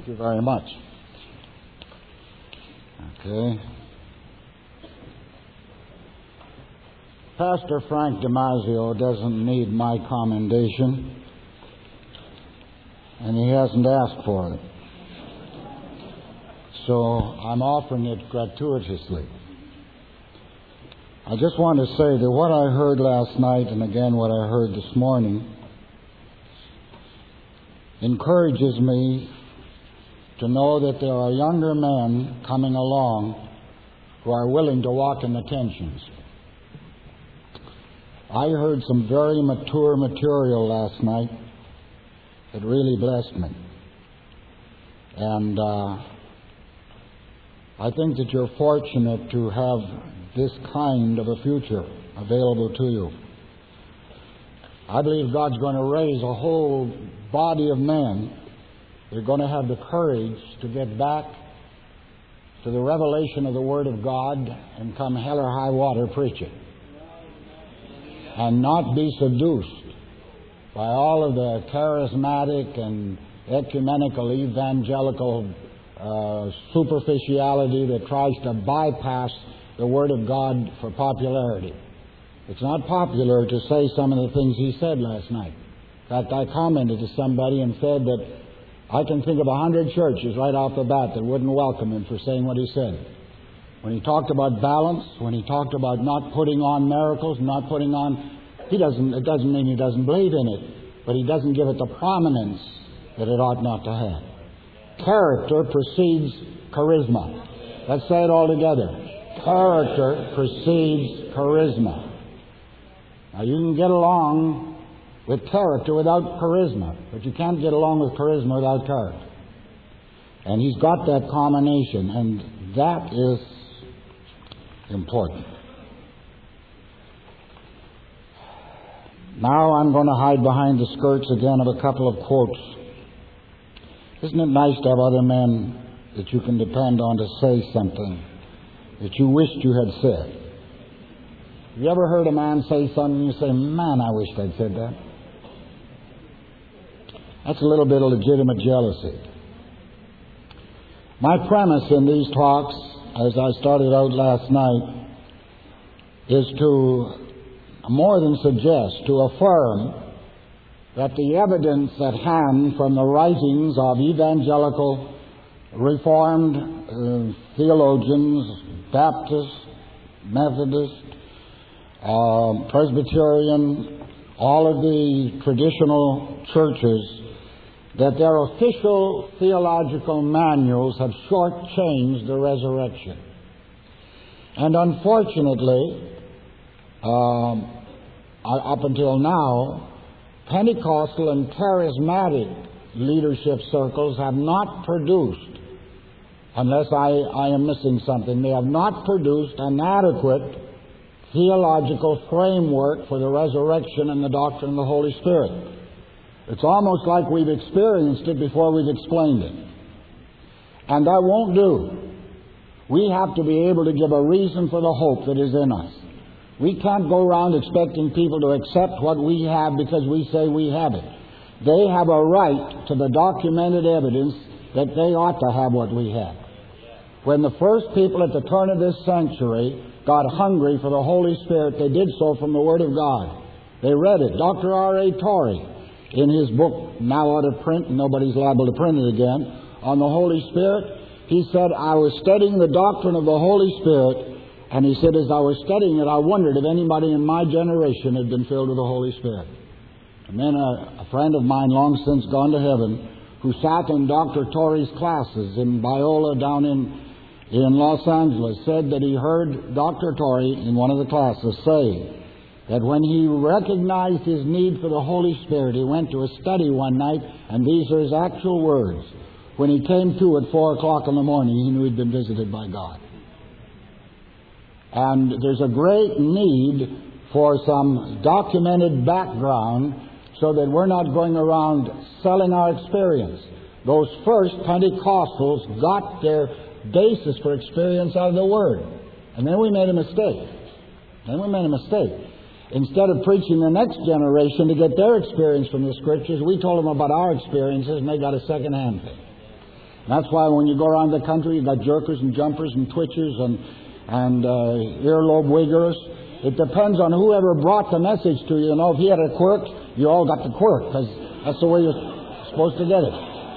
you very much. Okay. Pastor Frank DiMaggio doesn't need my commendation, and he hasn't asked for it. So I'm offering it gratuitously. I just want to say that what I heard last night, and again what I heard this morning, encourages me to know that there are younger men coming along who are willing to walk in the tensions. I heard some very mature material last night that really blessed me. And I think that you're fortunate to have this kind of a future available to you. I believe God's going to raise a whole body of men that are going to have the courage to get back to the revelation of the Word of God and come hell or high water preach it. And not be seduced by all of the charismatic and ecumenical evangelical superficiality that tries to bypass the Word of God for popularity. It's not popular to say some of the things he said last night. In fact, I commented to somebody and said that I can think of 100 churches right off the bat that wouldn't welcome him for saying what he said. When he talked about balance, when he talked about not putting on miracles, it doesn't mean he doesn't believe in it, but he doesn't give it the prominence that it ought not to have. Character precedes charisma. Let's say it all together. Character precedes charisma. Now, you can get along with character without charisma, but you can't get along with charisma without character. And he's got that combination, and that is important. Now I'm going to hide behind the skirts again of a couple of quotes. Isn't it nice to have other men that you can depend on to say something that you wished you had said? Have you ever heard a man say something and you say, man, I wished I'd said that? That's a little bit of legitimate jealousy. My premise in these talks, as I started out last night, is to more than suggest, to affirm that the evidence at hand from the writings of evangelical, Reformed theologians, Baptist, Methodist, Presbyterian, all of the traditional churches, that their official theological manuals have shortchanged the resurrection. And unfortunately, up until now, Pentecostal and charismatic leadership circles have not produced, unless I am missing something, they have not produced an adequate theological framework for the resurrection and the doctrine of the Holy Spirit. It's almost like we've experienced it before we've explained it. And that won't do. We have to be able to give a reason for the hope that is in us. We can't go around expecting people to accept what we have because we say we have it. They have a right to the documented evidence that they ought to have what we have. When the first people at the turn of this century got hungry for the Holy Spirit, they did so from the Word of God. They read it. Dr. R.A. Torrey, in his book, now out of print, and nobody's liable to print it again, on the Holy Spirit, he said, I was studying the doctrine of the Holy Spirit, and he said, as I was studying it, I wondered if anybody in my generation had been filled with the Holy Spirit. And then a friend of mine, long since gone to heaven, who sat in Dr. Torrey's classes in Biola down in Los Angeles, said that he heard Dr. Torrey in one of the classes say that when he recognized his need for the Holy Spirit, he went to a study one night, and these are his actual words. When he came to at 4 o'clock in the morning, he knew he'd been visited by God. And there's a great need for some documented background so that we're not going around selling our experience. Those first Pentecostals got their basis for experience out of the Word. And then we made a mistake. Instead of preaching the next generation to get their experience from the Scriptures, we told them about our experiences and they got a second-hand thing. That's why when you go around the country, you got jerkers and jumpers and twitchers and earlobe wiggers. It depends on whoever brought the message to you. You know, if he had a quirk, you all got the quirk, because that's the way you're supposed to get it.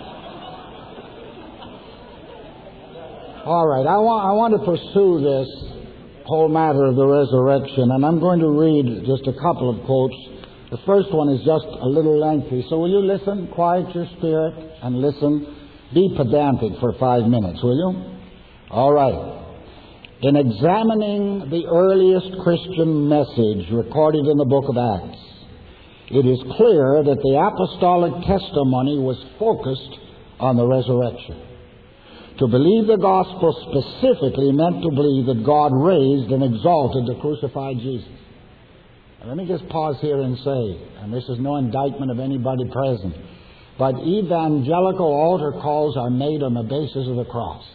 All right, I want to pursue this whole matter of the resurrection, and I'm going to read just a couple of quotes. The first one is just a little lengthy, so will you listen? Quiet your spirit and listen. Be pedantic for 5 minutes, will you? All right. In examining the earliest Christian message recorded in the book of Acts, it is clear that the apostolic testimony was focused on the resurrection. To believe the gospel specifically meant to believe that God raised and exalted the crucified Jesus. Now, let me just pause here and say, and this is no indictment of anybody present, but evangelical altar calls are made on the basis of the cross.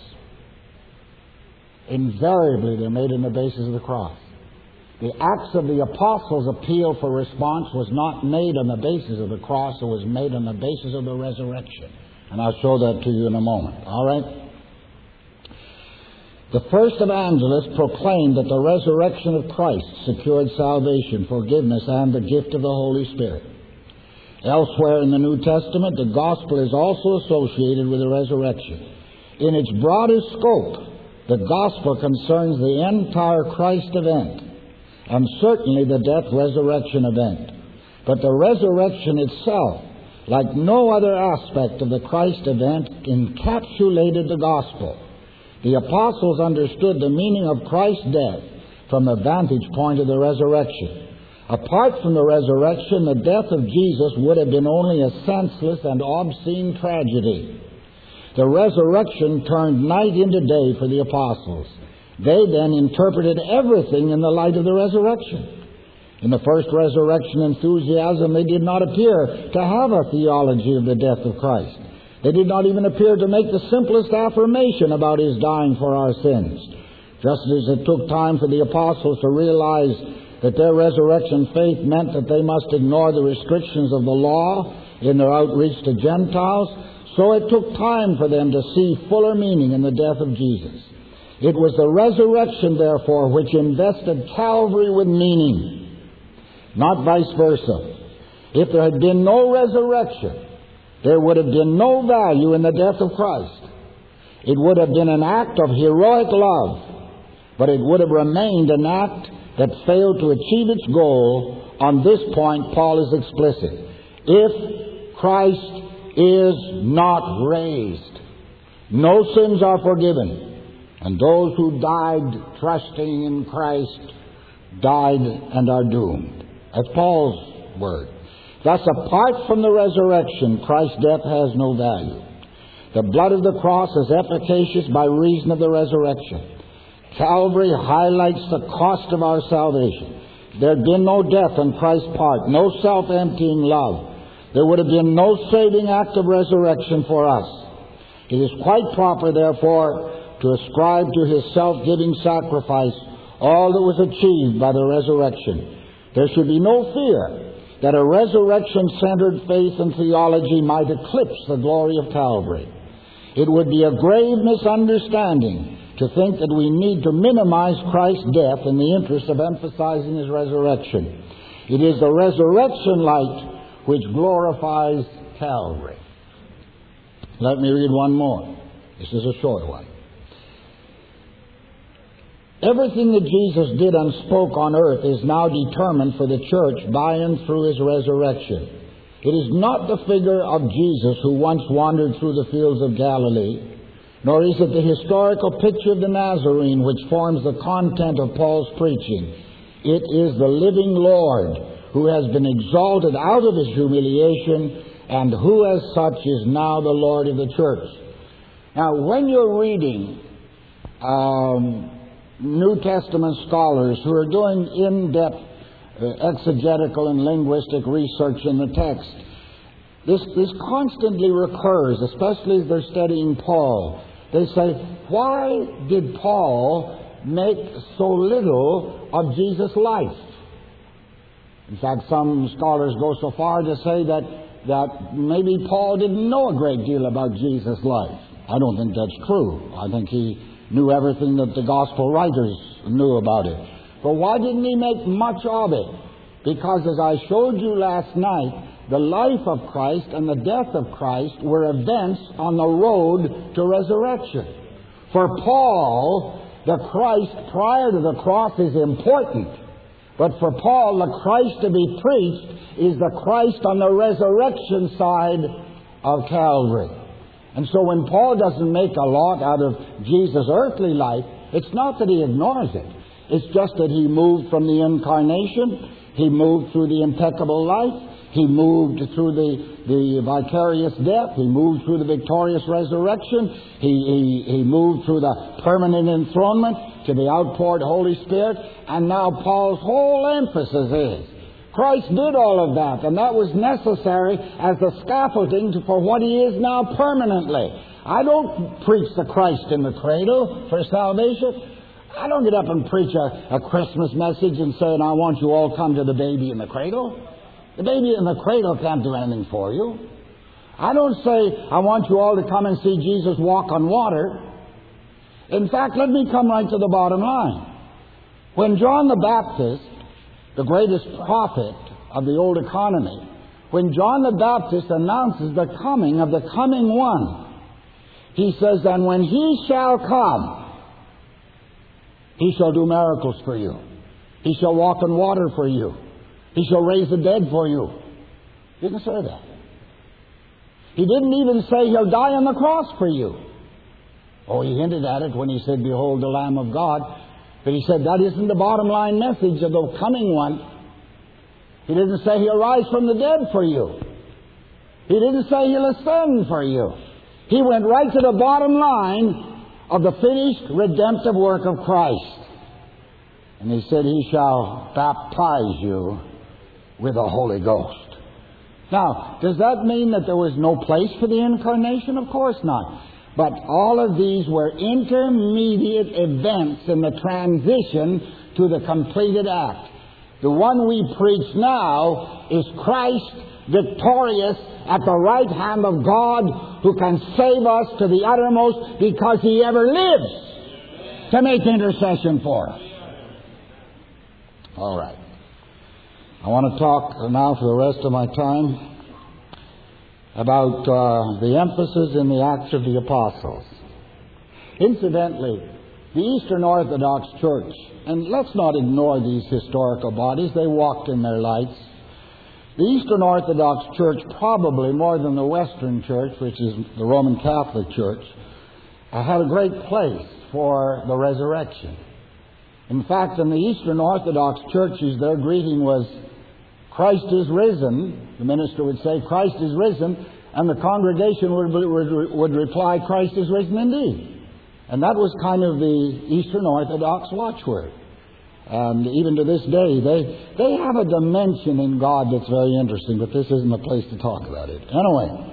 Invariably, they're made on the basis of the cross. The Acts of the Apostles' appeal for response was not made on the basis of the cross, it was made on the basis of the resurrection. And I'll show that to you in a moment. All right? The first evangelists proclaimed that the resurrection of Christ secured salvation, forgiveness, and the gift of the Holy Spirit. Elsewhere in the New Testament, the gospel is also associated with the resurrection. In its broadest scope, the gospel concerns the entire Christ event, and certainly the death-resurrection event. But the resurrection itself, like no other aspect of the Christ event, encapsulated the gospel. The apostles understood the meaning of Christ's death from the vantage point of the resurrection. Apart from the resurrection, the death of Jesus would have been only a senseless and obscene tragedy. The resurrection turned night into day for the apostles. They then interpreted everything in the light of the resurrection. In the first resurrection enthusiasm, they did not appear to have a theology of the death of Christ. They did not even appear to make the simplest affirmation about His dying for our sins. Just as it took time for the apostles to realize that their resurrection faith meant that they must ignore the restrictions of the law in their outreach to Gentiles, so it took time for them to see fuller meaning in the death of Jesus. It was the resurrection, therefore, which invested Calvary with meaning, not vice versa. If there had been no resurrection, there would have been no value in the death of Christ. It would have been an act of heroic love, but it would have remained an act that failed to achieve its goal. On this point, Paul is explicit. If Christ is not raised, no sins are forgiven, and those who died trusting in Christ died and are doomed. That's Paul's word. Thus, apart from the resurrection, Christ's death has no value. The blood of the cross is efficacious by reason of the resurrection. Calvary highlights the cost of our salvation. There had been no death on Christ's part, no self-emptying love. There would have been no saving act of resurrection for us. It is quite proper, therefore, to ascribe to His self-giving sacrifice all that was achieved by the resurrection. There should be no fear that a resurrection-centered faith and theology might eclipse the glory of Calvary. It would be a grave misunderstanding to think that we need to minimize Christ's death in the interest of emphasizing His resurrection. It is the resurrection light which glorifies Calvary. Let me read one more. This is a short one. Everything that Jesus did and spoke on earth is now determined for the church by and through His resurrection. It is not the figure of Jesus who once wandered through the fields of Galilee, nor is it the historical picture of the Nazarene which forms the content of Paul's preaching. It is the living Lord who has been exalted out of His humiliation and who as such is now the Lord of the church. Now, when you're reading New Testament scholars who are doing in-depth exegetical and linguistic research in the text, this constantly recurs, especially as they're studying Paul. They say, why did Paul make so little of Jesus' life? In fact, some scholars go so far to say that maybe Paul didn't know a great deal about Jesus' life. I don't think that's true. I think he knew everything that the gospel writers knew about it. But why didn't he make much of it? Because as I showed you last night, the life of Christ and the death of Christ were events on the road to resurrection. For Paul, the Christ prior to the cross is important. But for Paul, the Christ to be preached is the Christ on the resurrection side of Calvary. And so when Paul doesn't make a lot out of Jesus' earthly life, it's not that he ignores it. It's just that he moved from the incarnation, he moved through the impeccable life, he moved through the vicarious death, he moved through the victorious resurrection, he moved through the permanent enthronement to the outpoured Holy Spirit, and now Paul's whole emphasis is Christ did all of that, and that was necessary as the scaffolding for what he is now permanently. I don't preach the Christ in the cradle for salvation. I don't get up and preach a Christmas message and say, I want you all come to the baby in the cradle. The baby in the cradle can't do anything for you. I don't say, I want you all to come and see Jesus walk on water. In fact, let me come right to the bottom line. When John the Baptist, the greatest prophet of the old economy, when John the Baptist announces the coming of the coming one, he says, and when he shall come, he shall do miracles for you. He shall walk on water for you. He shall raise the dead for you. He didn't say that. He didn't even say he'll die on the cross for you. Oh, he hinted at it when he said, behold the Lamb of God. But he said that isn't the bottom line message of the coming one. He didn't say he'll rise from the dead for you. He didn't say he'll ascend for you. He went right to the bottom line of the finished redemptive work of Christ. And he said he shall baptize you with the Holy Ghost. Now, does that mean that there was no place for the incarnation? Of course not. But all of these were intermediate events in the transition to the completed act. The one we preach now is Christ victorious at the right hand of God, who can save us to the uttermost because he ever lives to make intercession for us. All right. I want to talk now for the rest of my time about the emphasis in the Acts of the Apostles. Incidentally, the Eastern Orthodox Church, and let's not ignore these historical bodies, they walked in their lights. The Eastern Orthodox Church, probably more than the Western Church, which is the Roman Catholic Church, had a great place for the resurrection. In fact, in the Eastern Orthodox churches, their greeting was, Christ is risen. The minister would say, Christ is risen, and the congregation would reply, Christ is risen indeed. And that was kind of the Eastern Orthodox watchword. And even to this day, they have a dimension in God that's very interesting, but this isn't the place to talk about it. Anyway,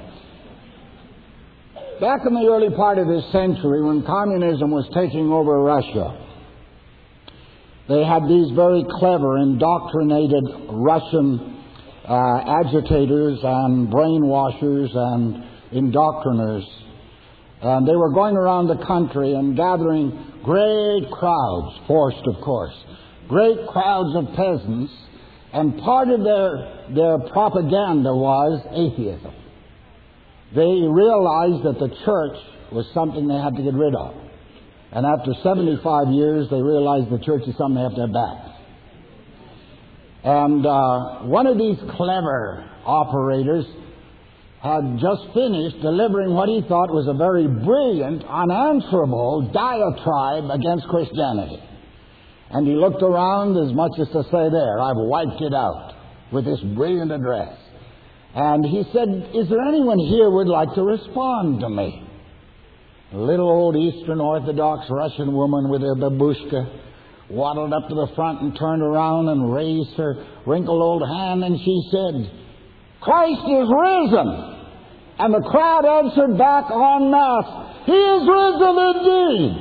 back in the early part of this century, when communism was taking over Russia, they had these very clever, indoctrinated Russian agitators and brainwashers and indoctriners. And they were going around the country and gathering great crowds, forced of course, great crowds of peasants, and part of their propaganda was atheism. They realized that the church was something they had to get rid of. And after 75 years, they realized the church is something they have to have back. And one of these clever operators had just finished delivering what he thought was a very brilliant, unanswerable diatribe against Christianity. And he looked around as much as to say, there, I've wiped it out with this brilliant address. And he said, is there anyone here who would like to respond to me? A little old Eastern Orthodox Russian woman with her babushka waddled up to the front and turned around and raised her wrinkled old hand, and she said, Christ is risen. And the crowd answered back en masse, He is risen indeed.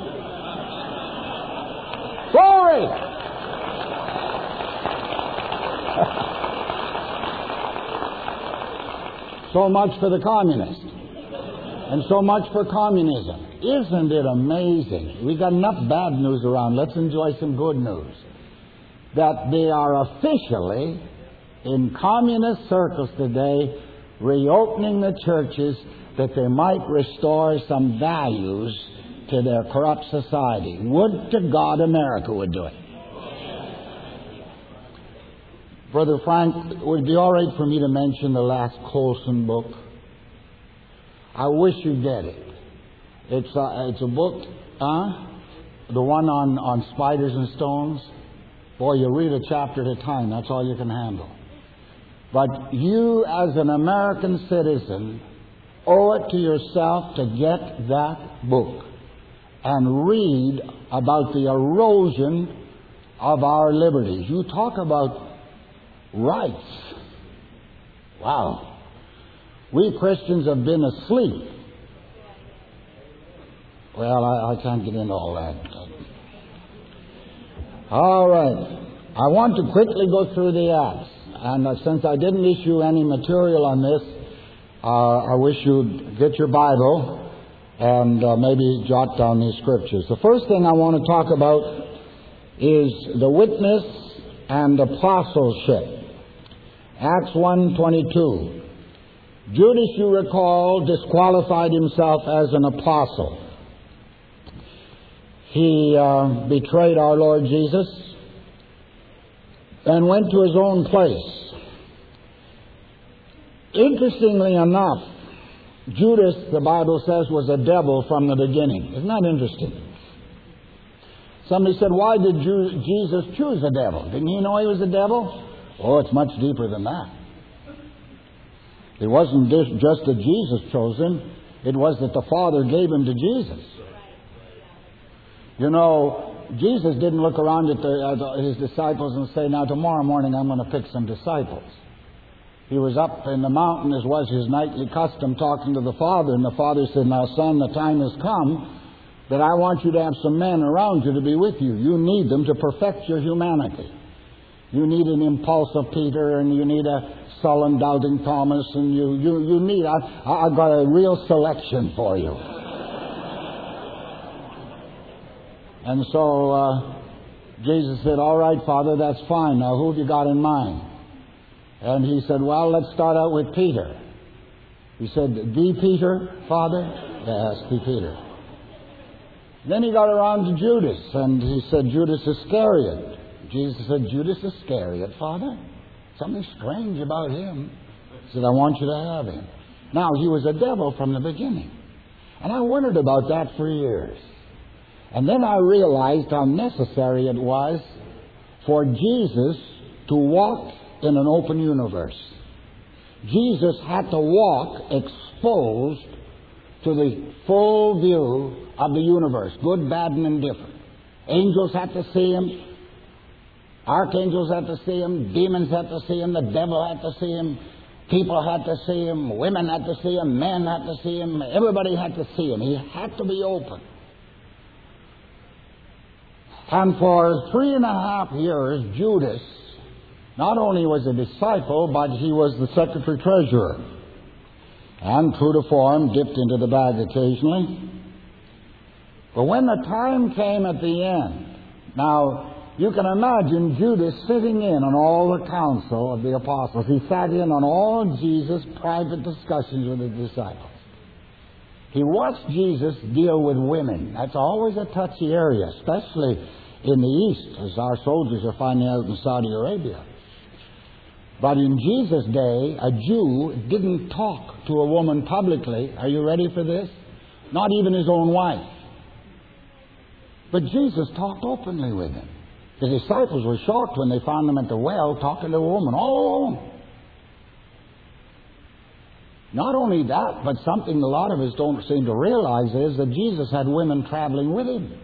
Glory! So much for the communist. And so much for communism. Isn't it amazing? We got enough bad news around. Let's enjoy some good news. That they are officially, in communist circles today, reopening the churches that they might restore some values to their corrupt society. Would to God America would do it. Brother Frank, would it be all right for me to mention the last Colson book? I wish you'd get it. It's a book, the one on spiders and stones. Boy, you read a chapter at a time. That's all you can handle. But you, as an American citizen, owe it to yourself to get that book and read about the erosion of our liberties. You talk about rights. Wow. We Christians have been asleep. Well, I can't get into all that. All right. I want to quickly go through the Acts. And since I didn't issue any material on this, I wish you'd get your Bible and maybe jot down these scriptures. The first thing I want to talk about is the witness and apostleship. Acts 1:22. Judas, you recall, disqualified himself as an apostle. He betrayed our Lord Jesus and went to his own place. Interestingly enough, Judas, the Bible says, was a devil from the beginning. Isn't that interesting? Somebody said, why did Jesus choose a devil? Didn't he know he was a devil? Oh, it's much deeper than that. It wasn't just that Jesus chose him. It was that the Father gave him to Jesus. You know, Jesus didn't look around at his disciples and say, now tomorrow morning I'm going to pick some disciples. He was up in the mountain, as was his nightly custom, talking to the Father. And the Father said, now son, the time has come that I want you to have some men around you to be with you. You need them to perfect your humanity. You need an impulsive Peter, and you need a sullen, doubting Thomas, and you need, I've got a real selection for you. And so Jesus said, all right, Father, that's fine. Now, who have you got in mind? And he said, well, let's start out with Peter. He said, the Peter, Father? Yes, the Peter. Then he got around to Judas, and he said, Judas Iscariot. Jesus said, Judas Iscariot, Father? Something strange about him. He said, I want you to have him. Now, he was a devil from the beginning. And I wondered about that for years. And then I realized how necessary it was for Jesus to walk in an open universe. Jesus had to walk exposed to the full view of the universe, good, bad, and indifferent. Angels had to see him. Archangels had to see him. Demons had to see him. The devil had to see him. People had to see him. Women had to see him. Men had to see him. Everybody had to see him. He had to be open. And for 3.5 years, Judas not only was a disciple, but he was the secretary-treasurer. And true to form, dipped into the bag occasionally. But when the time came at the end, now, you can imagine Judas sitting in on all the council of the apostles. He sat in on all Jesus' private discussions with his disciples. He watched Jesus deal with women. That's always a touchy area, especially in the East, as our soldiers are finding out in Saudi Arabia. But in Jesus' day, a Jew didn't talk to a woman publicly. Are you ready for this? Not even his own wife. But Jesus talked openly with him. The disciples were shocked when they found him at the well talking to a woman all alone. Not only that, but something a lot of us don't seem to realize is that Jesus had women traveling with him.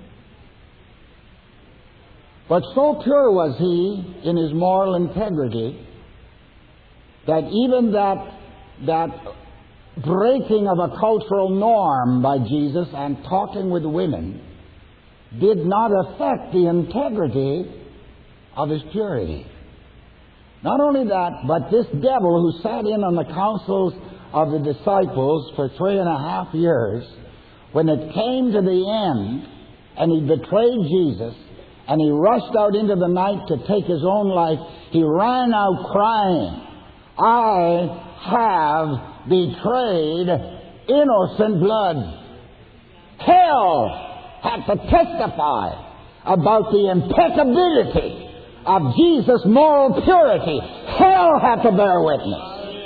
But so pure was he in his moral integrity that even that breaking of a cultural norm by Jesus and talking with women did not affect the integrity of his purity. Not only that, but this devil who sat in on the councils of the disciples for 3.5 years, when it came to the end and he betrayed Jesus and he rushed out into the night to take his own life, he ran out crying, "I have betrayed innocent blood." Hell had to testify about the impeccability of Jesus' moral purity. Hell had to bear witness.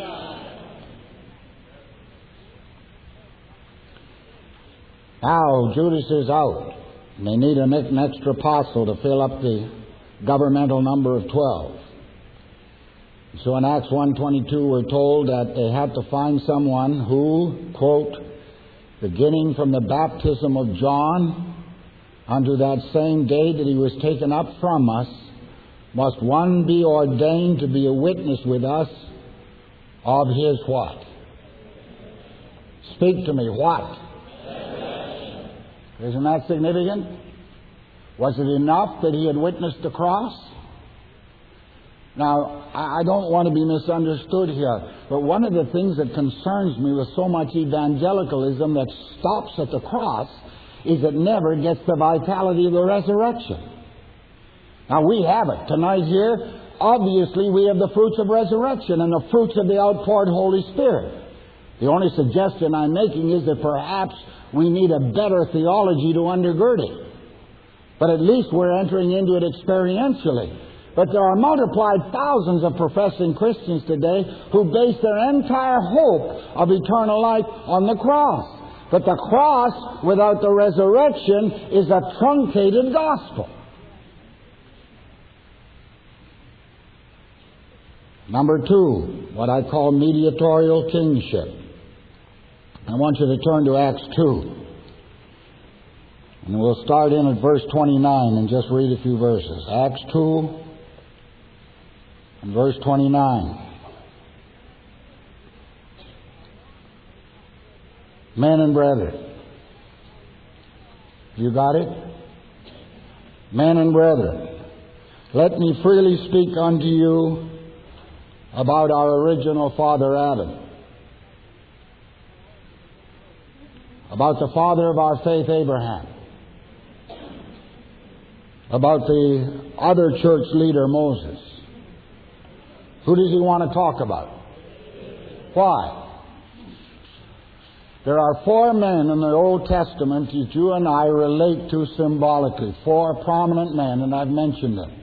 Now Judas is out. And they need an extra apostle to fill up the governmental number of 12. So in Acts 1:22 we're told that they had to find someone who, quote, "beginning from the baptism of John unto that same day that he was taken up from us, must one be ordained to be a witness with us of his" what? Speak to me, what? Isn't that significant? Was it enough that he had witnessed the cross? Now, I don't want to be misunderstood here, but one of the things that concerns me with so much evangelicalism that stops at the cross is it never gets the vitality of the resurrection. Now, we have it. Tonight here, obviously, we have the fruits of resurrection and the fruits of the outpoured Holy Spirit. The only suggestion I'm making is that perhaps we need a better theology to undergird it. But at least we're entering into it experientially. But there are multiplied thousands of professing Christians today who base their entire hope of eternal life on the cross. But the cross without the resurrection is a truncated gospel. Number 2, what I call mediatorial kingship. I want you to turn to Acts 2. And we'll start in at verse 29 and just read a few verses. Acts 2 and verse 29. Men and brethren. You got it? Men and brethren, let me freely speak unto you about our original father Adam, about the father of our faith Abraham, about the other church leader Moses. Who does he want to talk about? Why? There are 4 men in the Old Testament that you and I relate to symbolically. 4 prominent men, and I've mentioned them.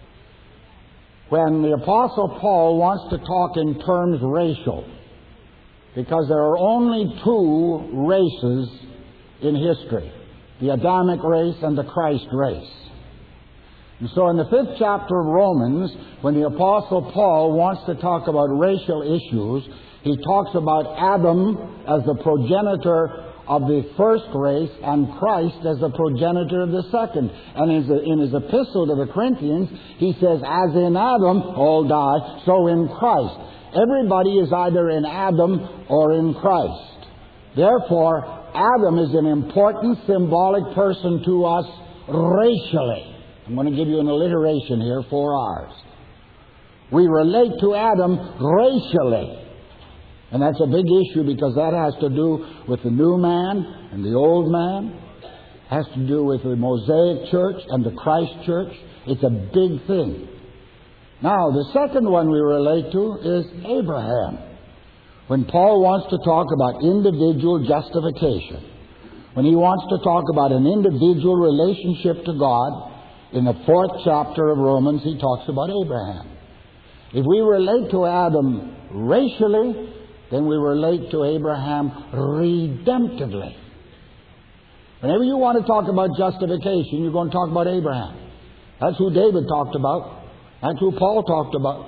When the Apostle Paul wants to talk in terms racial, because there are only 2 races in history, the Adamic race and the Christ race. And so in the 5th chapter of Romans, when the Apostle Paul wants to talk about racial issues, he talks about Adam as the progenitor of the first race and Christ as the progenitor of the second. And in his epistle to the Corinthians, he says, as in Adam all die, so in Christ. Everybody is either in Adam or in Christ. Therefore, Adam is an important symbolic person to us racially. I'm going to give you an alliteration here, 4 R's. We relate to Adam racially. And that's a big issue because that has to do with the new man and the old man. It has to do with the Mosaic church and the Christ church. It's a big thing. Now, the second one we relate to is Abraham. When Paul wants to talk about individual justification, when he wants to talk about an individual relationship to God, in the 4th chapter of Romans, he talks about Abraham. If we relate to Adam racially, then we relate to Abraham redemptively. Whenever you want to talk about justification, you're going to talk about Abraham. That's who David talked about. That's who Paul talked about.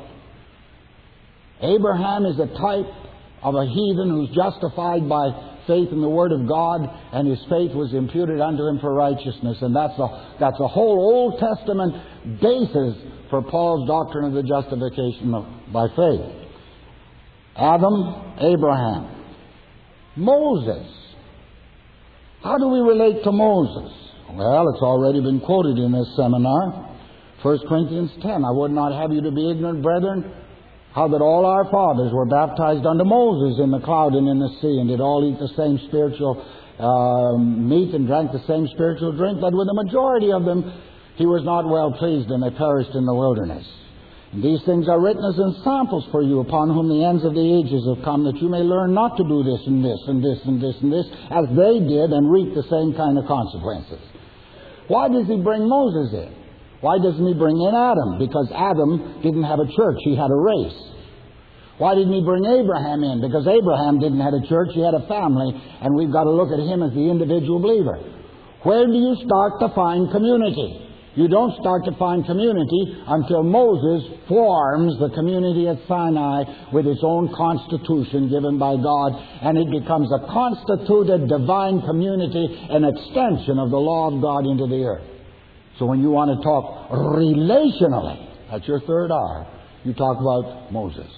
Abraham is a type of a heathen who's justified by faith in the Word of God, and his faith was imputed unto him for righteousness. And that's a whole Old Testament basis for Paul's doctrine of the justification by faith. Adam, Abraham. Moses. How do we relate to Moses? Well, it's already been quoted in this seminar. 1 Corinthians 10. I would not have you to be ignorant, brethren, how that all our fathers were baptized unto Moses in the cloud and in the sea, and did all eat the same spiritual meat and drank the same spiritual drink, but with the majority of them he was not well pleased, and they perished in the wilderness. And these things are written as ensamples for you, upon whom the ends of the ages have come, that you may learn not to do this and this and this and this and this, as they did, and reap the same kind of consequences. Why does he bring Moses in? Why doesn't he bring in Adam? Because Adam didn't have a church, he had a race. Why didn't he bring Abraham in? Because Abraham didn't have a church, he had a family, and we've got to look at him as the individual believer. Where do you start to find community? You don't start to find community until Moses forms the community at Sinai with its own constitution given by God, and it becomes a constituted divine community, an extension of the law of God into the earth. So when you want to talk relationally, that's your third R, you talk about Moses.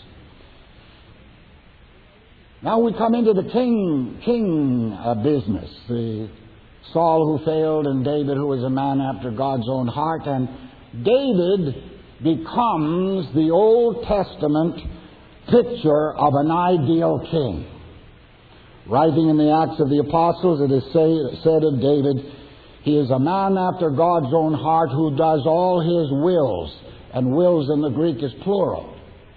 Now we come into the king business, the Saul who failed and David who was a man after God's own heart. And David becomes the Old Testament picture of an ideal king. Writing in the Acts of the Apostles, it is said of David, he is a man after God's own heart who does all his wills. And wills in the Greek is plural.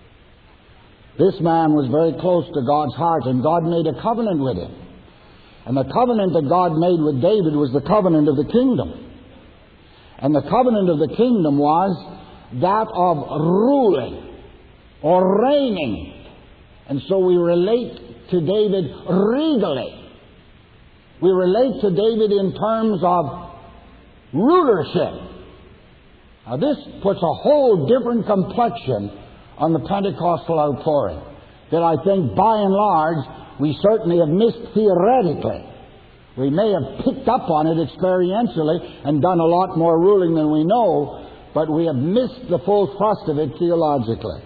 This man was very close to God's heart, and God made a covenant with him. And the covenant that God made with David was the covenant of the kingdom. And the covenant of the kingdom was that of ruling or reigning. And so we relate to David regally. We relate to David in terms of rulership. Now this puts a whole different complexion on the Pentecostal outpouring that I think by and large we certainly have missed theoretically. We may have picked up on it experientially and done a lot more ruling than we know, but we have missed the full thrust of it theologically.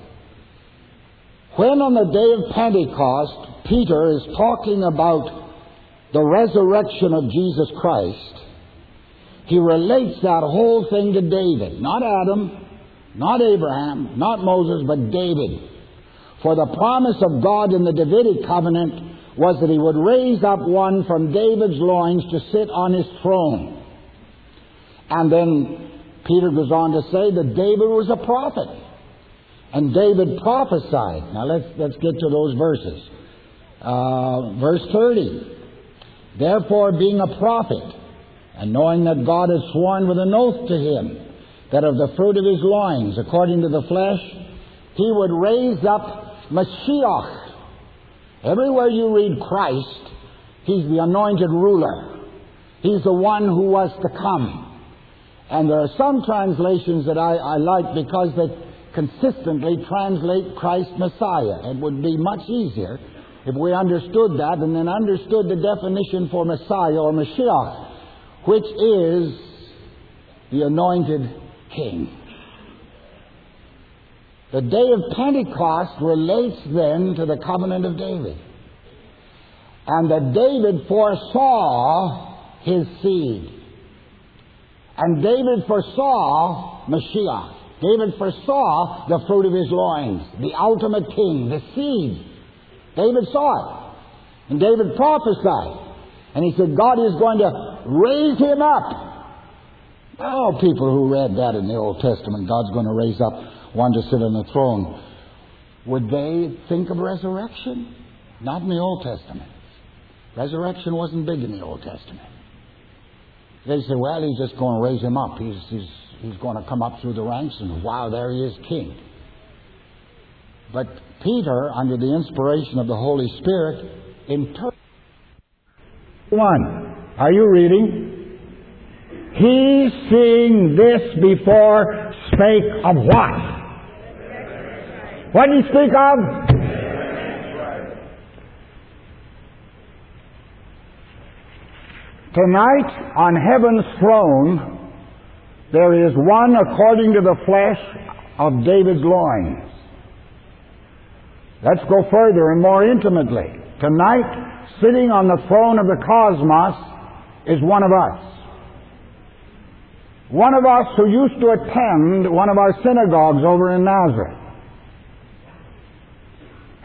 When on the day of Pentecost, Peter is talking about the resurrection of Jesus Christ, he relates that whole thing to David. Not Adam, not Abraham, not Moses, but David. For the promise of God in the Davidic covenant was that he would raise up one from David's loins to sit on his throne. And then Peter goes on to say that David was a prophet. And David prophesied. Now let's get to those verses. Verse 30. Therefore, being a prophet, and knowing that God had sworn with an oath to him, that of the fruit of his loins, according to the flesh, he would raise up Mashiach. Everywhere you read Christ, he's the anointed ruler. He's the one who was to come. And there are some translations that I like because they consistently translate Christ Messiah. It would be much easier if we understood that and then understood the definition for Messiah or Mashiach, which is the anointed king. The day of Pentecost relates then to the covenant of David. And that David foresaw his seed. And David foresaw Mashiach. David foresaw the fruit of his loins, the ultimate king, the seed. David saw it. And David prophesied. And he said, God is going to raise him up. Now, people who read that in the Old Testament, God's going to raise up one to sit on the throne, would they think of resurrection? Not in the Old Testament. Resurrection wasn't big in the Old Testament. They say, well, he's just going to raise him up. He's going to come up through the ranks, and wow, there he is, king. But Peter, under the inspiration of the Holy Spirit, interpreted. 1. Are you reading? He, seeing this before, spake of what? What did he speak of? Tonight, on heaven's throne, there is one according to the flesh of David's loins. Let's go further and more intimately. Tonight, sitting on the throne of the cosmos is one of us. One of us who used to attend one of our synagogues over in Nazareth.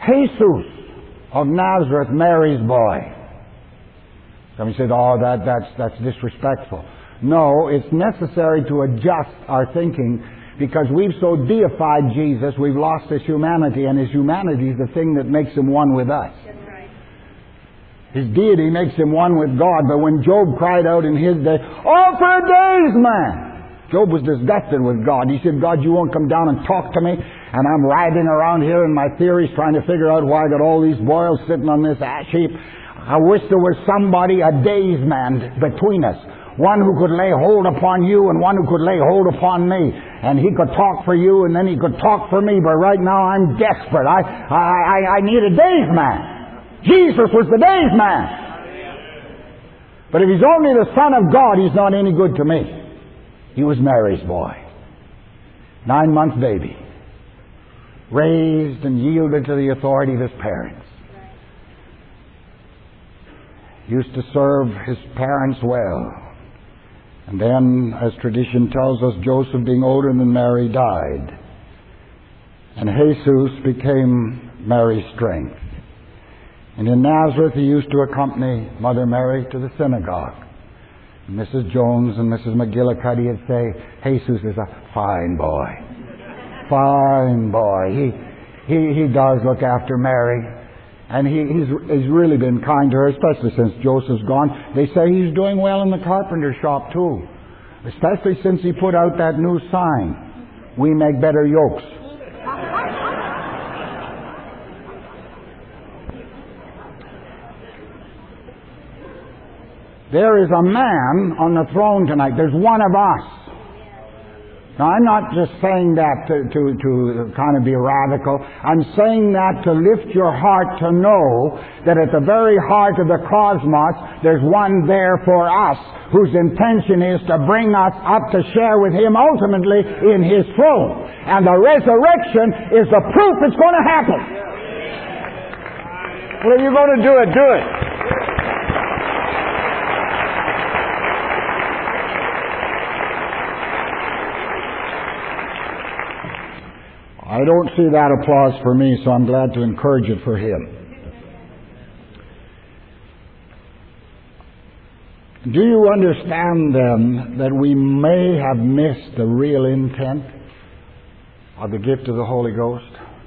Jesus of Nazareth, Mary's boy. Somebody said, oh, that's disrespectful. No, it's necessary to adjust our thinking because we've so deified Jesus, we've lost his humanity, and his humanity is the thing that makes him one with us. That's right. His deity makes him one with God. But when Job cried out in his day, oh, for a day's man! Job was disgusted with God. He said, God, you won't come down and talk to me, and I'm riding around here in my theories trying to figure out why I got all these boils sitting on this ash heap. I wish there was somebody, a day's man between us. One who could lay hold upon you and one who could lay hold upon me. And he could talk for you and then he could talk for me. But right now I'm desperate. I need a day's man. Jesus was the day's man. But if he's only the Son of God, he's not any good to me. He was Mary's boy. 9-month baby. Raised and yielded to the authority of his parents. Used to serve his parents well. And then, as tradition tells us, Joseph, being older than Mary, died. And Jesus became Mary's strength. And in Nazareth, he used to accompany Mother Mary to the synagogue. And Mrs. Jones and Mrs. McGillicuddy would say, Jesus is a fine boy. Fine boy. He does look after Mary. And he's really been kind to her, especially since Joseph's gone. They say he's doing well in the carpenter shop too. Especially since he put out that new sign, we make better yokes. There is a man on the throne tonight. There's one of us. Now, I'm not just saying that to kind of be radical. I'm saying that to lift your heart to know that at the very heart of the cosmos, there's one there for us whose intention is to bring us up to share with him ultimately in his throne. And the resurrection is the proof it's going to happen. Well, if you're going to do it, do it. I don't see that applause for me, so I'm glad to encourage it for him. Do you understand then that we may have missed the real intent of the gift of the Holy Ghost?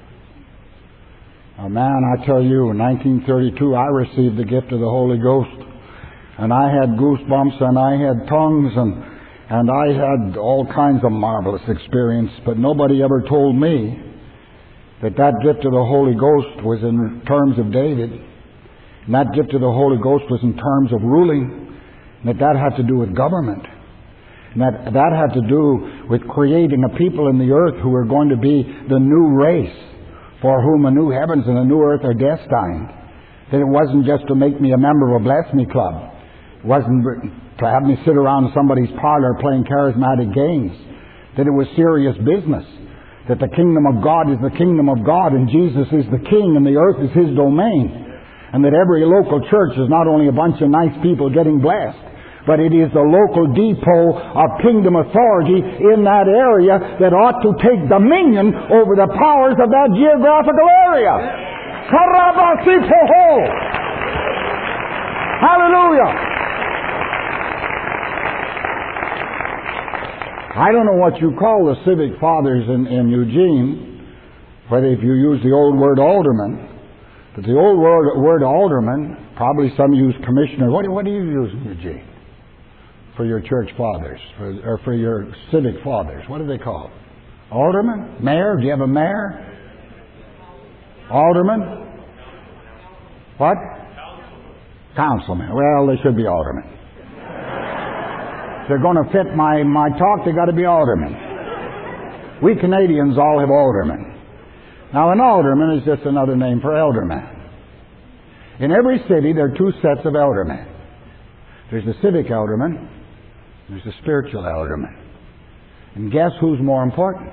Now, man, I tell you, in 1932 I received the gift of the Holy Ghost, and I had goosebumps and I had tongues and I had all kinds of marvelous experience, but nobody ever told me that gift of the Holy Ghost was in terms of David, and that gift of the Holy Ghost was in terms of ruling, and that had to do with government, and that had to do with creating a people in the earth who were going to be the new race for whom a new heavens and a new earth are destined. That it wasn't just to make me a member of a Bless Me Club. It wasn't to have me sit around somebody's parlor playing charismatic games. That it was serious business. That the kingdom of God is the kingdom of God, and Jesus is the king, and the earth is his domain. And that every local church is not only a bunch of nice people getting blessed, but it is the local depot of kingdom authority in that area that ought to take dominion over the powers of that geographical area. Hallelujah! I don't know what you call the civic fathers in Eugene, whether if you use the old word alderman, but the old word alderman, probably some use commissioner. What do you use in Eugene for your church fathers, or for your civic fathers? What do they call? Alderman? Mayor? Do you have a mayor? Alderman? What? Councilman. Well, they should be aldermen. If they're going to fit my talk, they've got to be aldermen. We Canadians all have aldermen. Now, an alderman is just another name for elderman. In every city, there are two sets of eldermen. There's the civic elderman, there's the spiritual elderman. And guess who's more important?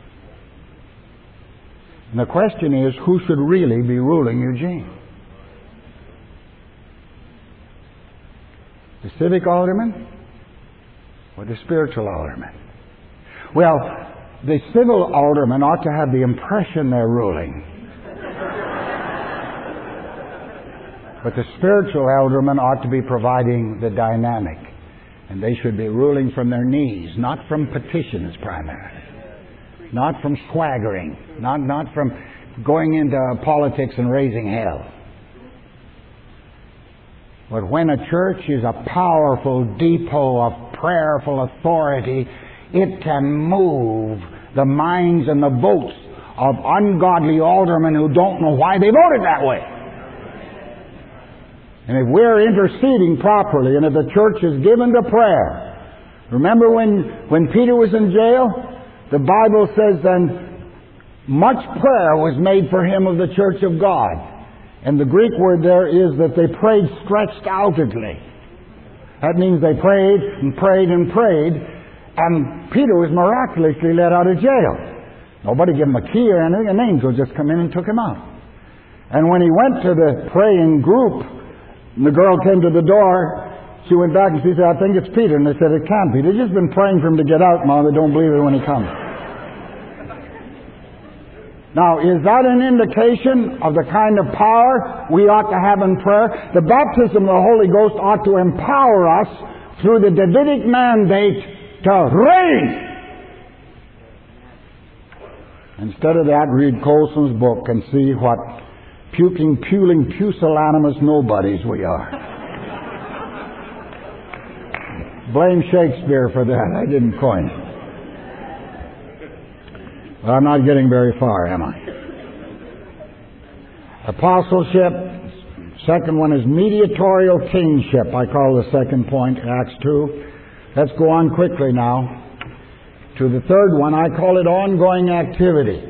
And the question is, who should really be ruling Eugene? The civic alderman or the spiritual alderman? Well, the civil aldermen ought to have the impression they're ruling. But the spiritual eldermen ought to be providing the dynamic. And they should be ruling from their knees, not from petitions primarily. Not from swaggering. Not from going into politics and raising hell. But when a church is a powerful depot of prayerful authority, it can move the minds and the votes of ungodly aldermen who don't know why they voted that way. And if we're interceding properly, and if the church is given to prayer, remember when Peter was in jail, the Bible says then much prayer was made for him of the church of God. And the Greek word there is that they prayed stretched outwardly. That means they prayed and prayed and prayed, and Peter was miraculously let out of jail. Nobody gave him a key or anything. An angel just come in and took him out. And when he went to the praying group, and the girl came to the door, she went back and she said, I think it's Peter. And they said, it can't be. They've just been praying for him to get out, Ma. They don't believe it when he comes. Now, is that an indication of the kind of power we ought to have in prayer? The baptism of the Holy Ghost ought to empower us through the Davidic mandate to reign. Instead of that, read Colson's book and see what puking, puling, pusillanimous nobodies we are. Blame Shakespeare for that. I didn't coin it. But I'm not getting very far, am I? Apostleship. Second one is mediatorial kingship. I call the second point, Acts 2. Let's go on quickly now to the third one. I call it ongoing activity.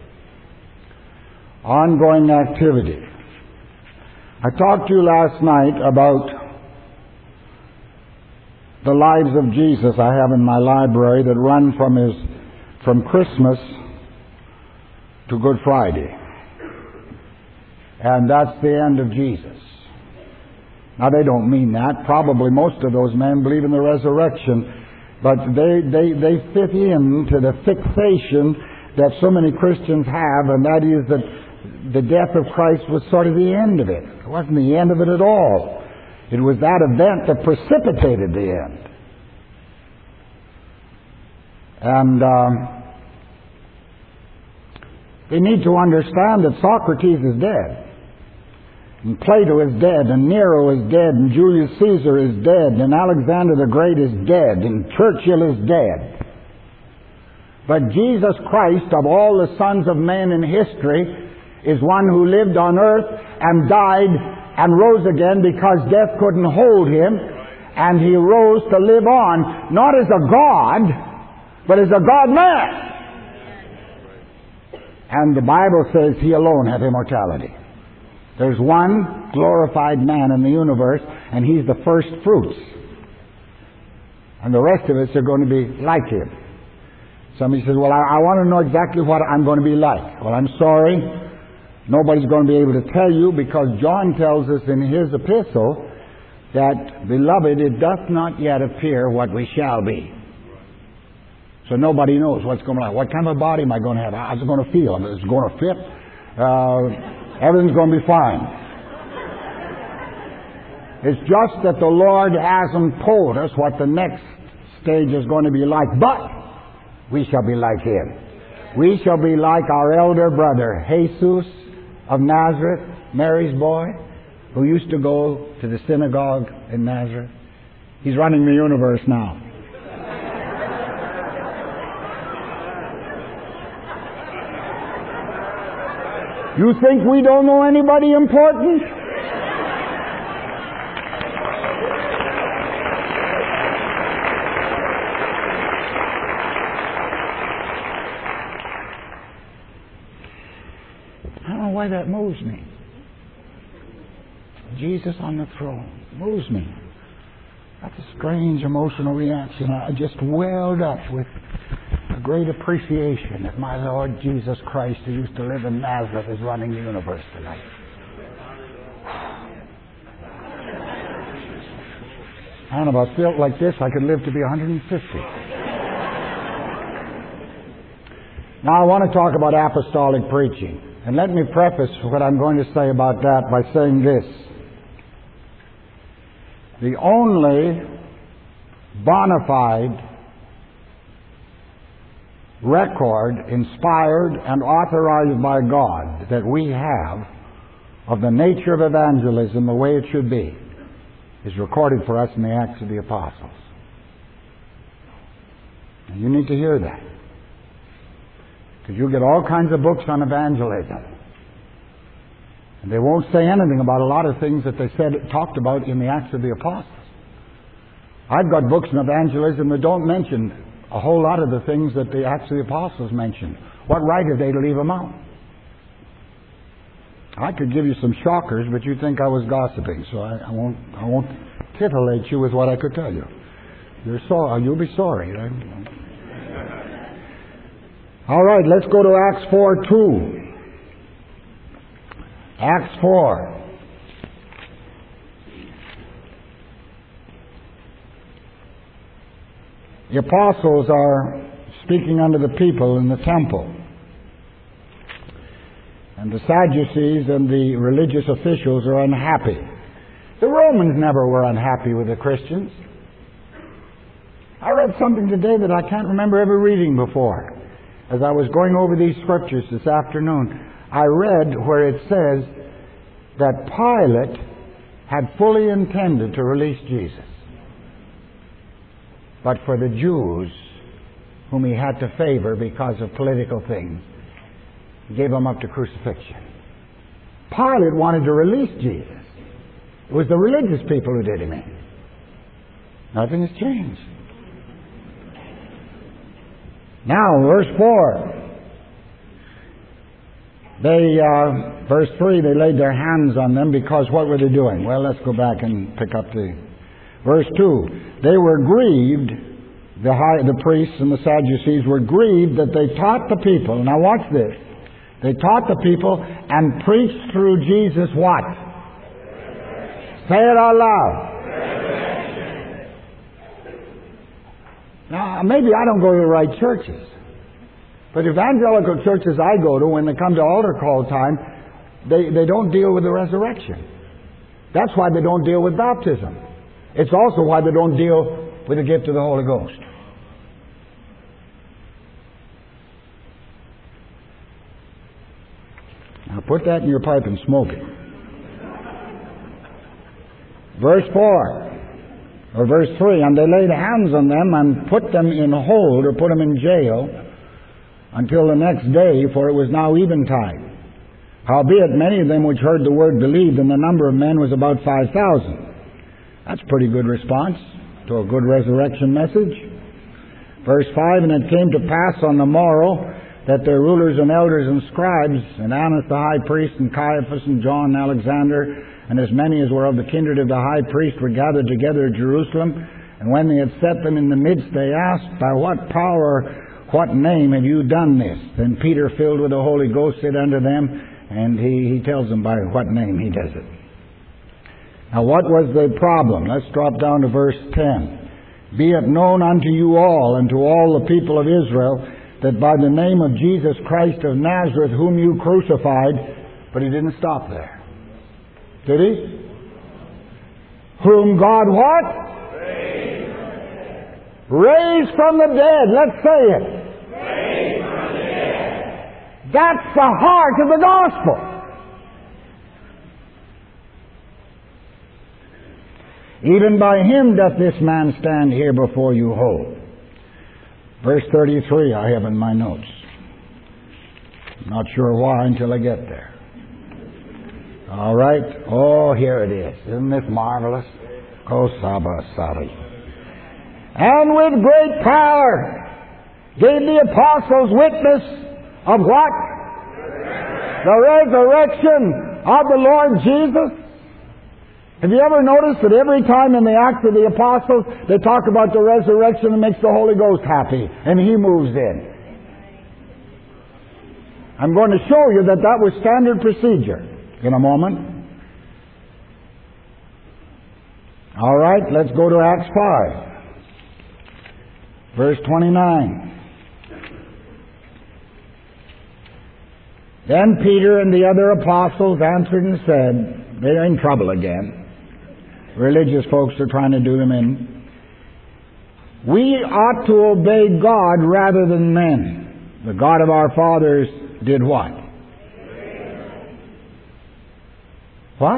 Ongoing activity. I talked to you last night about the lives of Jesus I have in my library that run from Christmas to Good Friday. And that's the end of Jesus. Now they don't mean that. Probably most of those men believe in the resurrection, but they fit into the fixation that so many Christians have, and that is that the death of Christ was sort of the end of it. It wasn't the end of it at all. It was that event that precipitated the end. And they need to understand that Socrates is dead. And Plato is dead, and Nero is dead, and Julius Caesar is dead, and Alexander the Great is dead, and Churchill is dead. But Jesus Christ, of all the sons of men in history, is one who lived on earth and died and rose again because death couldn't hold him, and he rose to live on, not as a God, but as a God-man. And the Bible says he alone hath immortality. There's one glorified man in the universe, and he's the first fruits. And the rest of us are going to be like him. Somebody says, well, I want to know exactly what I'm going to be like. Well, I'm sorry. Nobody's going to be able to tell you, because John tells us in his epistle that, beloved, it doth not yet appear what we shall be. So nobody knows what's going to be like. What kind of a body am I going to have? How's it going to feel? Is it going to fit? Everything's going to be fine. It's just that the Lord hasn't told us what the next stage is going to be like. But we shall be like Him. We shall be like our elder brother, Jesus of Nazareth, Mary's boy, who used to go to the synagogue in Nazareth. He's running the universe now. You think we don't know anybody important? I don't know why that moves me. Jesus on the throne moves me. That's a strange emotional reaction. I just welled up with a great appreciation that my Lord Jesus Christ, who used to live in Nazareth, is running the universe tonight. I don't know, if I felt like this, I could live to be 150. Now I want to talk about apostolic preaching. And let me preface what I'm going to say about that by saying this. The only bona fide record, inspired and authorized by God, that we have of the nature of evangelism, the way it should be, is recorded for us in the Acts of the Apostles. And you need to hear that, because you'll get all kinds of books on evangelism, and they won't say anything about a lot of things that they talked about in the Acts of the Apostles. I've got books on evangelism that don't mention a whole lot of the things that the Acts of the Apostles mentioned. What right have they to leave them out? I could give you some shockers, but you'd think I was gossiping, so I won't titillate you with what I could tell you. You'll be sorry. Right? All right, let's go to Acts 4:2. Acts 4. The apostles are speaking unto the people in the temple. And the Sadducees and the religious officials are unhappy. The Romans never were unhappy with the Christians. I read something today that I can't remember ever reading before. As I was going over these scriptures this afternoon, I read where it says that Pilate had fully intended to release Jesus. But for the Jews, whom he had to favor because of political things, he gave them up to crucifixion. Pilate wanted to release Jesus. It was the religious people who did him in. Nothing has changed. Now, verse 4. Verse 3, they laid their hands on them because what were they doing? Well, let's go back and pick up the... Verse 2, they were grieved, the priests and the Sadducees were grieved that they taught the people. Now watch this. They taught the people and preached through Jesus what? Say it out loud. Now, maybe I don't go to the right churches. But evangelical churches I go to, when they come to altar call time, they don't deal with the resurrection. That's why they don't deal with baptism. It's also why they don't deal with the gift of the Holy Ghost. Now put that in your pipe and smoke it. Verse 4, or verse 3, and they laid hands on them and put them in hold, or put them in jail, until the next day, for it was now eventide. Howbeit many of them which heard the word believed, and the number of men was about 5,000. That's a pretty good response to a good resurrection message. Verse 5, and it came to pass on the morrow that their rulers and elders and scribes, and Annas the high priest, and Caiaphas, and John, and Alexander, and as many as were of the kindred of the high priest, were gathered together at Jerusalem. And when they had set them in the midst, they asked, by what power, what name have you done this? Then Peter, filled with the Holy Ghost, said unto them, and he tells them by what name he does it. Now what was the problem? Let's drop down to verse 10. Be it known unto you all and to all the people of Israel that by the name of Jesus Christ of Nazareth, whom you crucified, but he didn't stop there. Did he? Whom God what? Raised from the dead. Let's say it. Raised from the dead. That's the heart of the gospel. Even by him doth this man stand here before you whole. Verse 33 I have in my notes. Not sure why until I get there. All right. Oh, here it is. Isn't this marvelous? Oh, Saba Sari. And with great power gave the apostles witness of what? The resurrection of the Lord Jesus. Have you ever noticed that every time in the Acts of the Apostles they talk about the resurrection, it makes the Holy Ghost happy and he moves in? I'm going to show you that was standard procedure in a moment. All right, let's go to Acts 5, verse 29. Then Peter and the other apostles answered and said, they're in trouble again. religious folks are trying to do them in. We ought to obey God rather than men. The God of our fathers did what? What?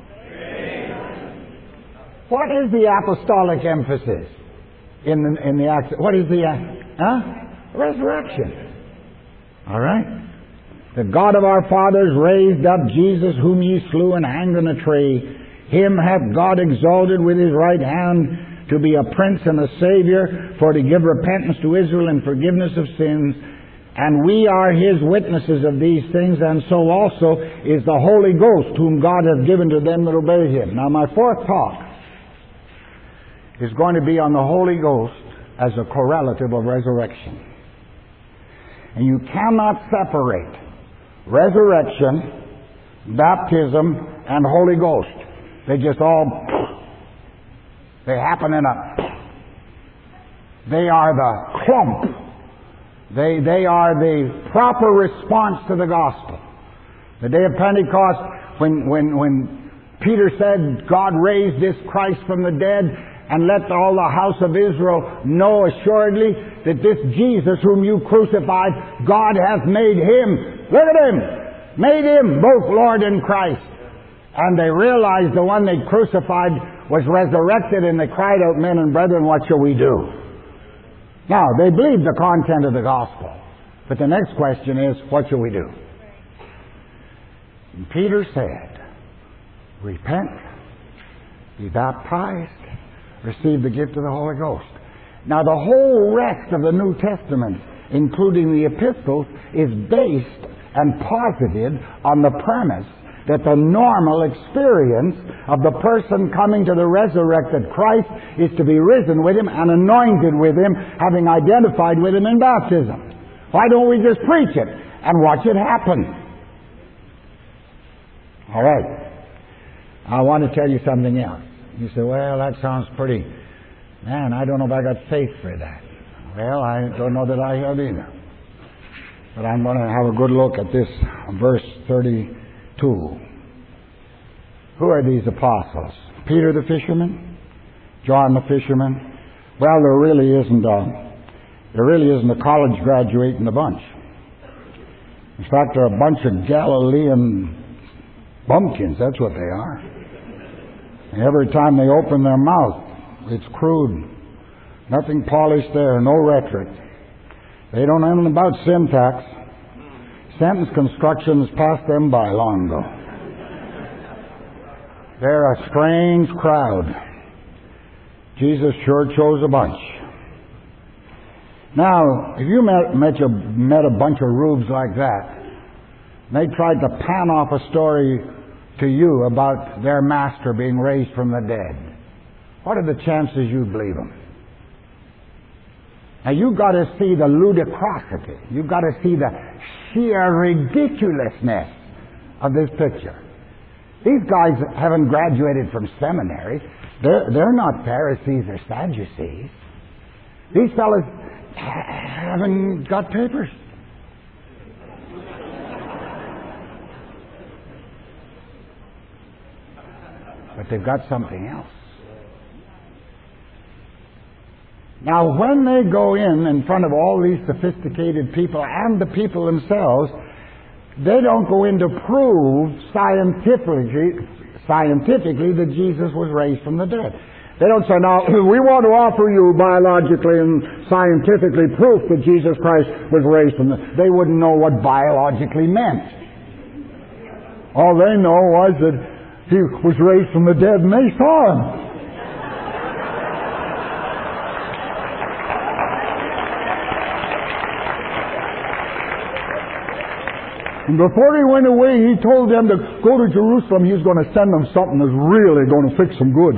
What is the apostolic emphasis in the Acts? What is the resurrection? All right. The God of our fathers raised up Jesus, whom ye slew and hanged on a tree. Him hath God exalted with his right hand to be a prince and a savior, for to give repentance to Israel and forgiveness of sins. And we are his witnesses of these things, and so also is the Holy Ghost, whom God hath given to them that obey him. Now my fourth talk is going to be on the Holy Ghost as a correlative of resurrection. And you cannot separate resurrection, baptism, and Holy Ghost. They just they happen in they are the clump. They are the proper response to the gospel. The day of Pentecost, when Peter said, God raised this Christ from the dead, and let all the house of Israel know assuredly that this Jesus whom you crucified, God hath made him. Look at him! Made him both Lord and Christ. And they realized the one they crucified was resurrected, and they cried out, men and brethren, what shall we do? Now, they believed the content of the gospel. But the next question is, what shall we do? And Peter said, repent, be baptized, receive the gift of the Holy Ghost. Now, the whole rest of the New Testament, including the epistles, is based and posited on the premise that the normal experience of the person coming to the resurrected Christ is to be risen with him and anointed with him, having identified with him in baptism. Why don't we just preach it and watch it happen? All right. I want to tell you something else. You say, well, that sounds pretty... Man, I don't know if I got faith for that. Well, I don't know that I have either. But I'm going to have a good look at this verse 32. Who are these apostles? Peter the fisherman? John the fisherman? Well, there really isn't a college graduate in the bunch. In fact, they're a bunch of Galilean bumpkins. That's what they are. And every time they open their mouth, it's crude. Nothing polished there, no rhetoric. They don't know anything about syntax. Sentence construction has passed them by long ago. They're a strange crowd. Jesus sure chose a bunch. Now, if you met a bunch of rubes like that, and they tried to pan off a story to you about their master being raised from the dead, what are the chances you'd believe them? Now, you've got to see the ludicrosity. You've got to see the sheer ridiculousness of this picture. These guys haven't graduated from seminary. They're not Pharisees or Sadducees. These fellas haven't got papers. But they've got something else. Now, when they go in front of all these sophisticated people and the people themselves, they don't go in to prove scientifically that Jesus was raised from the dead. They don't say, now, we want to offer you biologically and scientifically proof that Jesus Christ was raised from the dead. They wouldn't know what biologically meant. All they know was that he was raised from the dead and they saw him. And before he went away, he told them to go to Jerusalem. He was going to send them something that's really going to fix them good.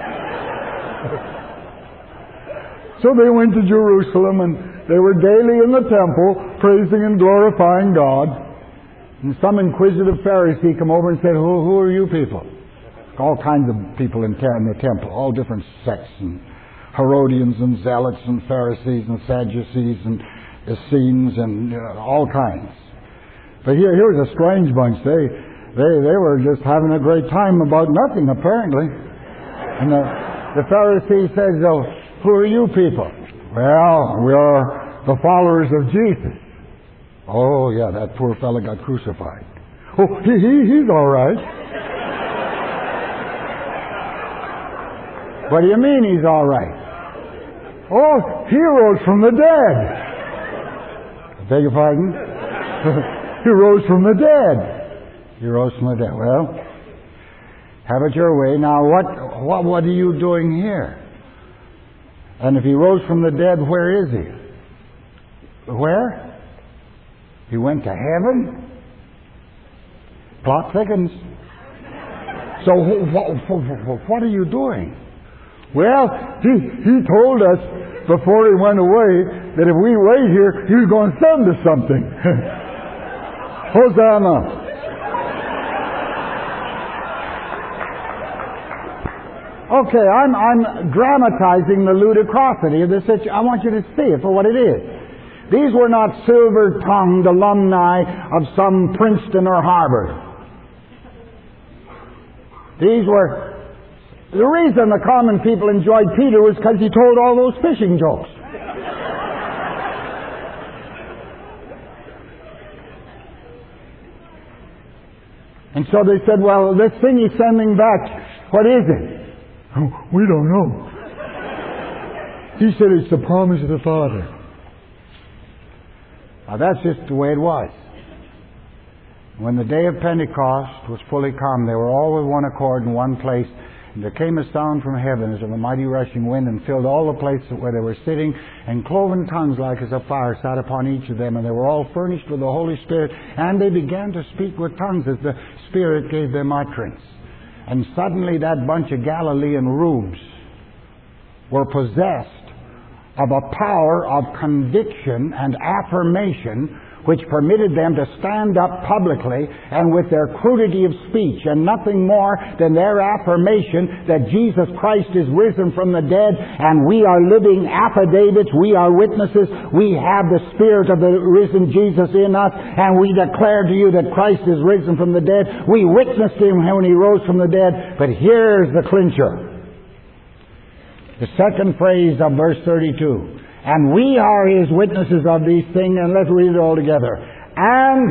So they went to Jerusalem, and they were daily in the temple, praising and glorifying God. And some inquisitive Pharisee come over and said, who are you people? All kinds of people in the temple, all different sects, and Herodians and Zealots and Pharisees and Sadducees and Essenes and all kinds. But here was a strange bunch. They were just having a great time about nothing, apparently. And the Pharisee says, "Oh, who are you people?" "Well, we're the followers of Jesus." "Oh, yeah, that poor fella got crucified." "Oh, he's all right." "What do you mean he's all right?" "Oh, he rose from the dead." "I beg your pardon?" "He rose from the dead." "He rose from the dead." "Well, have it your way. Now, what are you doing here? And if he rose from the dead, where is he?" "Where? He went to heaven?" Plot thickens. "So what are you doing?" "Well, he told us before he went away that if we wait here, he was going to send us something." Hosanna. Okay, I'm dramatizing the ludicrosity of this situation. I want you to see it for what it is. These were not silver-tongued alumni of some Princeton or Harvard. These were... The reason the common people enjoyed Peter was because he told all those fishing jokes. And so they said, "Well, this thing he's sending back, what is it?" "Oh, we don't know. He said it's the promise of the Father." Now that's just the way it was. When the day of Pentecost was fully come, they were all with one accord in one place. And there came a sound from heaven as of a mighty rushing wind, and filled all the place where they were sitting, and cloven tongues like as of fire sat upon each of them, and they were all furnished with the Holy Spirit, and they began to speak with tongues as the Spirit gave them utterance. And suddenly that bunch of Galilean rubes were possessed of a power of conviction and affirmation which permitted them to stand up publicly and with their crudity of speech and nothing more than their affirmation that Jesus Christ is risen from the dead, and we are living affidavits, we are witnesses, we have the Spirit of the risen Jesus in us, and we declare to you that Christ is risen from the dead. We witnessed Him when He rose from the dead. But here's the clincher. The second phrase of verse 32. "And we are His witnesses of these things," and let's read it all together. "And,"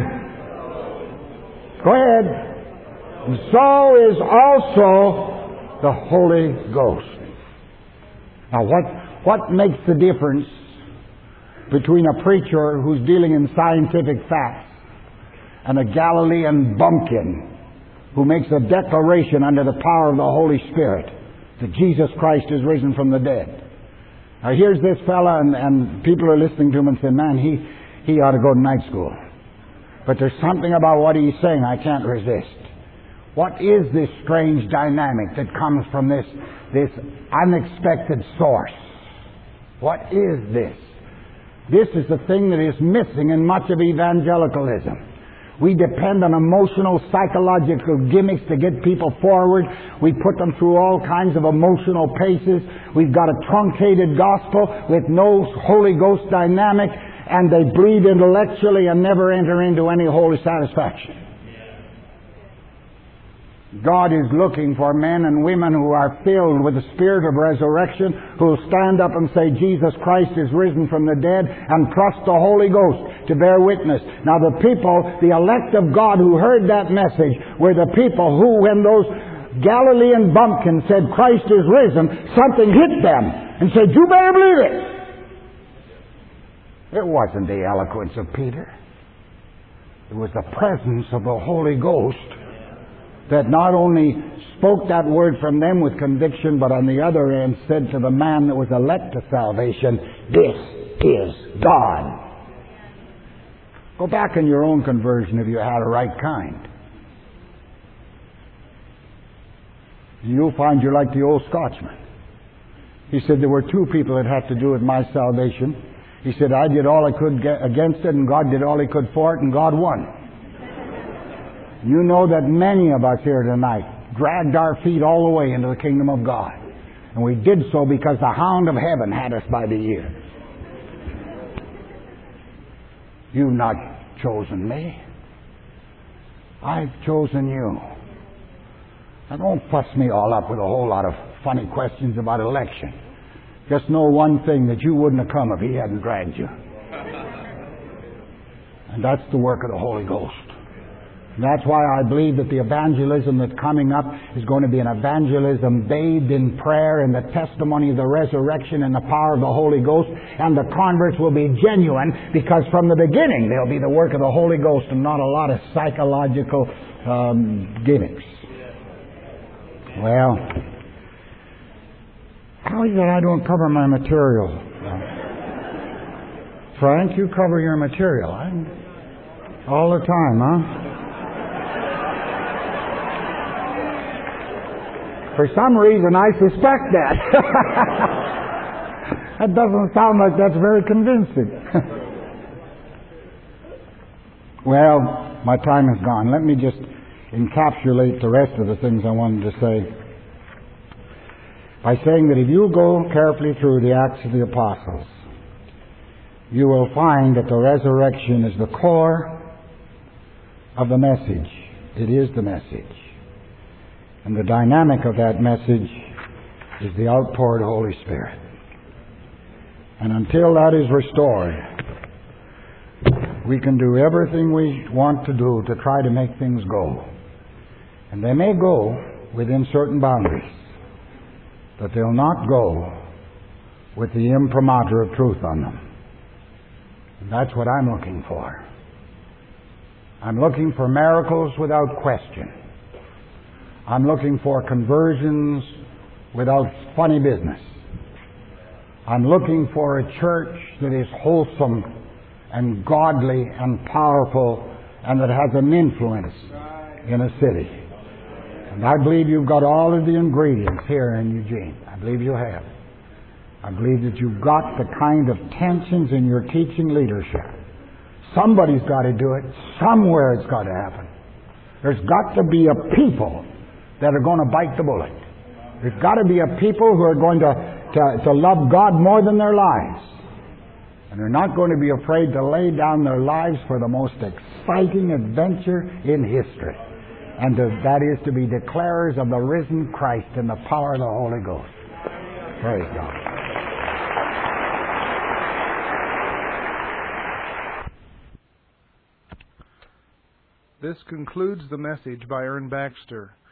go ahead, "and so is also the Holy Ghost." Now what makes the difference between a preacher who's dealing in scientific facts and a Galilean bumpkin who makes a declaration under the power of the Holy Spirit that Jesus Christ is risen from the dead? Now here's this fella, and people are listening to him and saying, "Man, he ought to go to night school. But there's something about what he's saying I can't resist." What is this strange dynamic that comes from this unexpected source? What is this? This is the thing that is missing in much of evangelicalism. We depend on emotional, psychological gimmicks to get people forward. We put them through all kinds of emotional paces. We've got a truncated gospel with no Holy Ghost dynamic, and they bleed intellectually and never enter into any holy satisfaction. God is looking for men and women who are filled with the Spirit of resurrection, who will stand up and say, "Jesus Christ is risen from the dead," and trust the Holy Ghost to bear witness. Now the people, the elect of God who heard that message, were the people who, when those Galilean bumpkins said, "Christ is risen," something hit them and said, "You better believe it." It wasn't the eloquence of Peter. It was the presence of the Holy Ghost that not only spoke that word from them with conviction, but on the other end said to the man that was elect to salvation, "This is God." Go back in your own conversion if you had a right kind. You'll find you're like the old Scotchman. He said there were two people that had to do with my salvation. He said, "I did all I could against it, and God did all He could for it, and God won." You know that many of us here tonight dragged our feet all the way into the kingdom of God. And we did so because the hound of heaven had us by the ear. You've not chosen me. I've chosen you. Now don't fuss me all up with a whole lot of funny questions about election. Just know one thing, that you wouldn't have come if he hadn't dragged you. And that's the work of the Holy Ghost. And that's why I believe that the evangelism that's coming up is going to be an evangelism bathed in prayer and the testimony of the resurrection and the power of the Holy Ghost. And the converts will be genuine, because from the beginning they'll be the work of the Holy Ghost and not a lot of psychological gimmicks. Well, how is it I don't cover my material? Frank, you cover your material. All the time, huh? For some reason, I suspect that. That doesn't sound like that's very convincing. Well, my time is gone. Let me just encapsulate the rest of the things I wanted to say by saying that if you go carefully through the Acts of the Apostles, you will find that the resurrection is the core of the message. It is the message. And the dynamic of that message is the outpoured Holy Spirit. And until that is restored, we can do everything we want to do to try to make things go. And they may go within certain boundaries, but they'll not go with the imprimatur of truth on them. And that's what I'm looking for. I'm looking for miracles without question. I'm looking for conversions without funny business. I'm looking for a church that is wholesome and godly and powerful and that has an influence in a city. And I believe you've got all of the ingredients here in Eugene. I believe you have. I believe that you've got the kind of tensions in your teaching leadership. Somebody's got to do it. Somewhere it's got to happen. There's got to be a people that are going to bite the bullet. There's got to be a people who are going to love God more than their lives. And they're not going to be afraid to lay down their lives for the most exciting adventure in history. And that is to be declarers of the risen Christ and the power of the Holy Ghost. Praise God. This concludes the message by Ern Baxter.